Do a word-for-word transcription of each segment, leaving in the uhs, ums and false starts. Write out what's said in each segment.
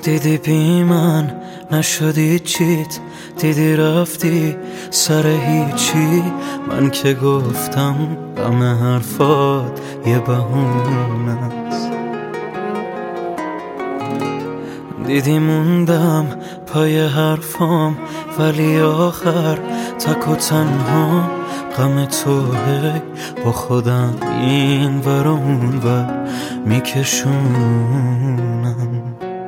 دیدی بی من نشدی چیت، دیدی رفتی سر هیچی. من که گفتم غم حرفات یه بهونه است. دیدی موندم پای حرفام، ولی آخر تک و تنها غم توه. با خودم این ور و اون ور میکشونم.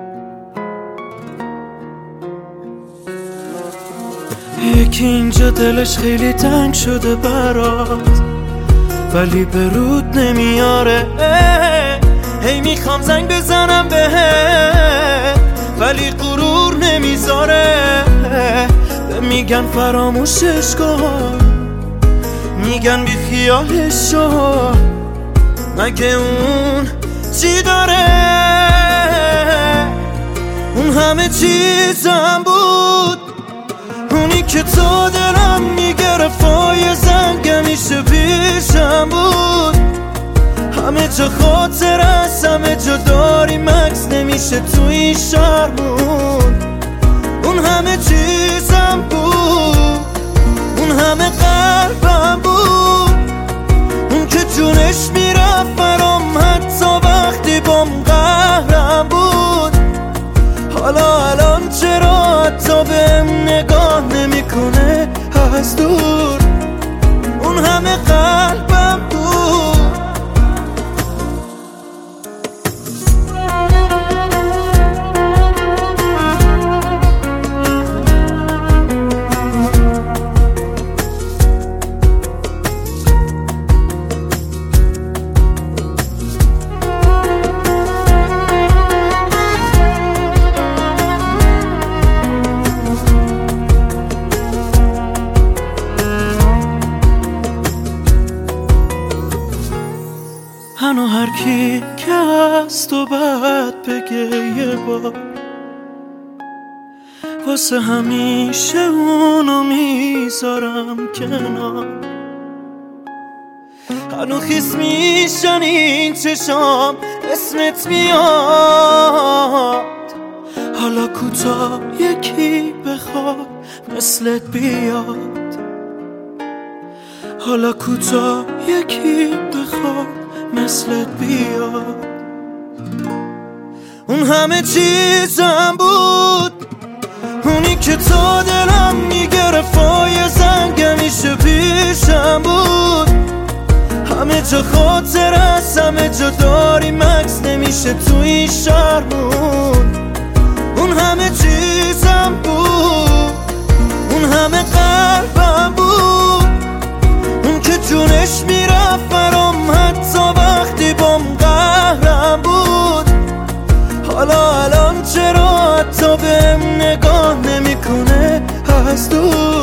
یکی اینجا دلش خیلی تنگ شده برات، ولی به رود نمیاره. هی میخوام زنگ بزنم بهت، ولی غرور نمیذاره. میگن فراموشش کن، میگن بی خیالش شو. مگه اون چی داره؟ اون همه چیزم بود، اونی که تو دلم میگرفت. پای زنگ همیشه پیشم بود، همه جا خاطر است، همه جا داریم عکس، نمیشه تو این شهرمون. اون همه چیزم بود، اون همه قلبم بود، اون که جونش میرفت برام حتی وقتی بام قهرم بود. حالا الان چرا حتی بهم نگاه نمیکنه از دور؟ اون همه قلبم بود. هنو هر کی که از تو بعد بگه یه بار، واسه همیشه اونو میذارم کنار. هنو خیس میشن این چشام، اسمت میاد. حالا کوتا یکی بخواد مثلت بیاد، حالا کوتا یکی بخواد مثلت بیاد. اون همه چیزم بود، اونی که تو دلم میگرفت. پای زنگ همیشه پیشم بود، همه جا خاطر است، همه جا داریم عکس، نمیشه تو این شهرمون. اون همه چیزم بود، اون همه قلبم بود، اون که جونش میرفت برام حتی وقتی بام قهرم بود. حالا الان چرا حتی بهم نگاه نمیکنه از دور؟